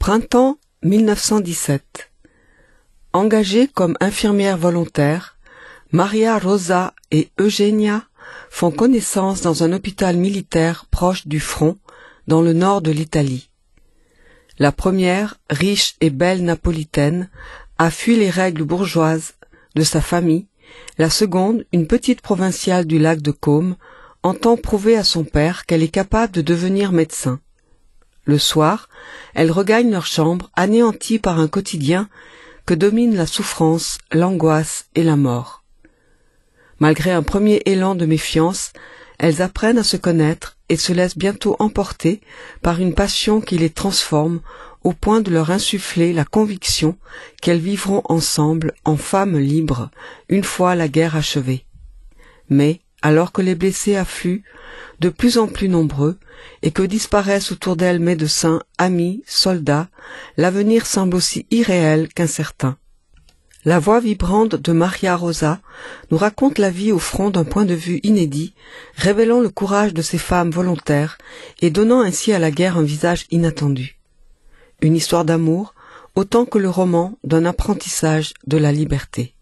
Printemps 1917. Engagées comme infirmières volontaires, Maria Rosa et Eugenia font connaissance dans un hôpital militaire proche du front, dans le nord de l'Italie. La première, riche et belle napolitaine, a fui les règles bourgeoises de sa famille. La seconde, une petite provinciale du lac de Côme, entend prouver à son père qu'elle est capable de devenir médecin. Le soir, elles regagnent leur chambre, anéanties par un quotidien que domine la souffrance, l'angoisse et la mort. Malgré un premier élan de méfiance, elles apprennent à se connaître et se laissent bientôt emporter par une passion qui les transforme au point de leur insuffler la conviction qu'elles vivront ensemble en femmes libres une fois la guerre achevée. Mais, alors que les blessés affluent, de plus en plus nombreux, et que disparaissent autour d'elles médecins, amis, soldats, l'avenir semble aussi irréel qu'incertain. La voix vibrante de Maria Rosa nous raconte la vie au front d'un point de vue inédit, révélant le courage de ces femmes volontaires et donnant ainsi à la guerre un visage inattendu. Une histoire d'amour, autant que le roman d'un apprentissage de la liberté.